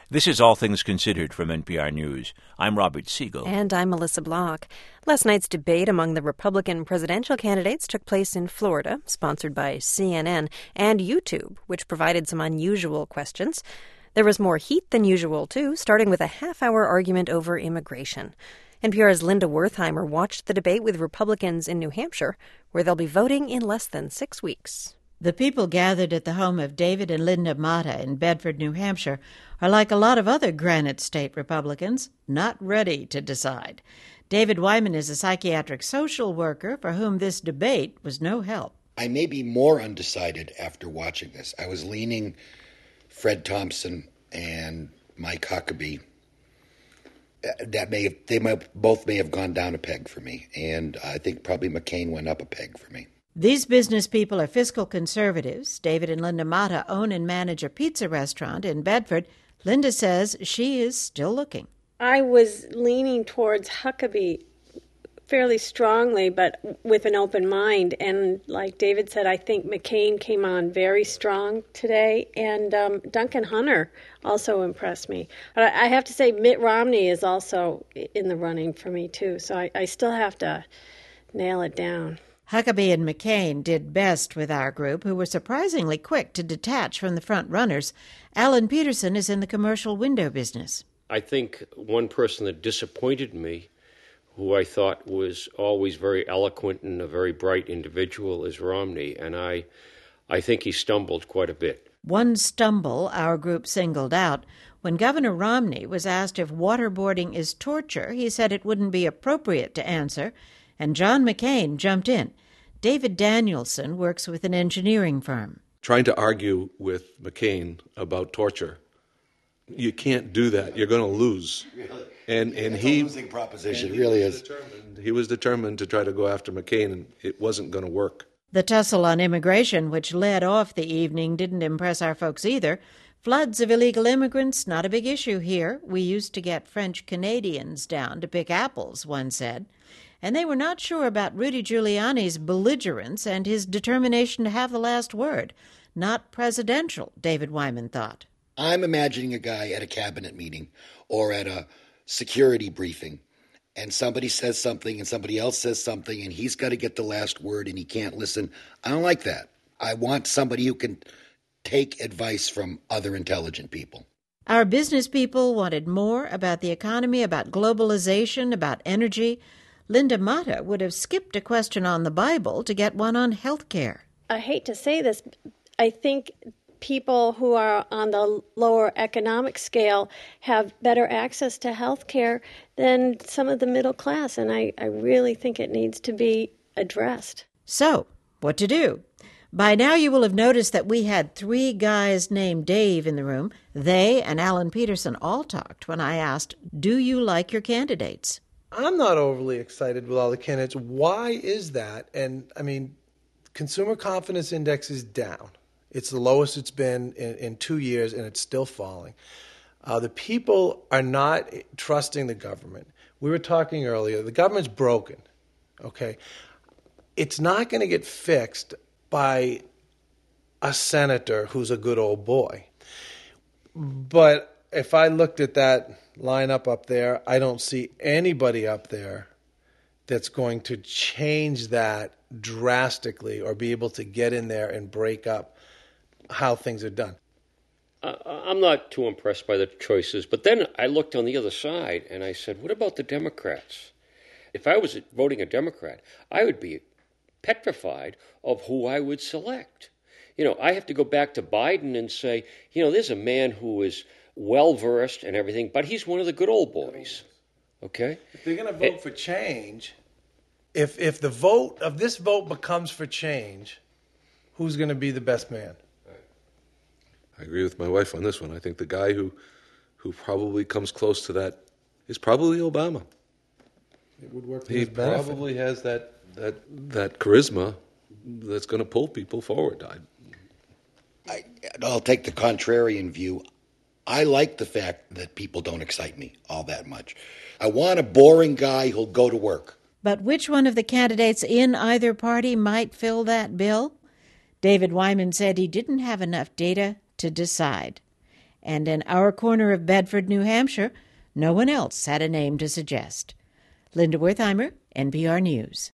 This is All Things Considered from NPR News. I'm Robert Siegel. And I'm Melissa Block. Last night's debate among the Republican presidential candidates took place in Florida, sponsored by CNN and YouTube, which provided some unusual questions. There was more heat than usual, too, starting with a half-hour argument over immigration. NPR's Linda Wertheimer watched the debate with Republicans in New Hampshire, where they'll be voting in less than 6 weeks. The people gathered at the home of David and Linda Mata in Bedford, New Hampshire, are like a lot of other Granite State Republicans, not ready to decide. David Wyman is a psychiatric social worker for whom this debate was no help. I may be more undecided after watching this. I was leaning Fred Thompson and Mike Huckabee. Both may have gone down a peg for me, and I think probably McCain went up a peg for me. These business people are fiscal conservatives. David and Linda Mata own and manage a pizza restaurant in Bedford. Linda says she is still looking. I was leaning towards Huckabee fairly strongly, but with an open mind. And like David said, I think McCain came on very strong today. And Duncan Hunter also impressed me. But I have to say Mitt Romney is also in the running for me, too. So I still have to nail it down. Huckabee and McCain did best with our group, who were surprisingly quick to detach from the front runners. Alan Peterson is in the commercial window business. I think one person that disappointed me, who I thought was always very eloquent and a very bright individual, is Romney, and I think he stumbled quite a bit. One stumble our group singled out. When Governor Romney was asked if waterboarding is torture, he said it wouldn't be appropriate to answer, and John McCain jumped in. David Danielson works with an engineering firm. Trying to argue with McCain about torture, you can't do that. You're going to lose. Really? And it's he a losing proposition. It really is. He was determined to try to go after McCain, and it wasn't going to work. The tussle on immigration, which led off the evening, didn't impress our folks either. Floods of illegal immigrants, not a big issue here. We used to get French Canadians down to pick apples, one said. And they were not sure about Rudy Giuliani's belligerence and his determination to have the last word. Not presidential, David Wyman thought. I'm imagining a guy at a cabinet meeting or at a security briefing, and somebody says something and somebody else says something, and he's got to get the last word and he can't listen. I don't like that. I want somebody who can take advice from other intelligent people. Our business people wanted more about the economy, about globalization, about energy. Linda Mata would have skipped a question on the Bible to get one on health care. I hate to say this, I think people who are on the lower economic scale have better access to health care than some of the middle class, and I really think it needs to be addressed. So, what to do? By now you will have noticed that we had 3 guys named Dave in the room. They and Alan Peterson all talked when I asked, do you like your candidates? I'm not overly excited with all the candidates. Why is that? And, consumer confidence index is down. It's the lowest it's been in 2 years, and it's still falling. The people are not trusting the government. We were talking earlier. The government's broken, okay? It's not going to get fixed by a senator who's a good old boy. But if I looked at that lineup up there, I don't see anybody up there that's going to change that drastically or be able to get in there and break up how things are done. I'm not too impressed by the choices, but then I looked on the other side and I said, what about the Democrats? If I was voting a Democrat, I would be petrified of who I would select. I have to go back to Biden and say, there's a man who is well-versed and everything, but he's one of the good old boys, okay? If they're going to vote for change, if this vote becomes for change, who's going to be the best man? I agree with my wife on this one. I think the guy who probably comes close to that is probably Obama. It would work for He his benefit. probably has that charisma that's going to pull people forward. I'll take the contrarian view. I like the fact that people don't excite me all that much. I want a boring guy who'll go to work. But which one of the candidates in either party might fill that bill? David Wyman said he didn't have enough data to decide. And in our corner of Bedford, New Hampshire, no one else had a name to suggest. Linda Wertheimer, NPR News.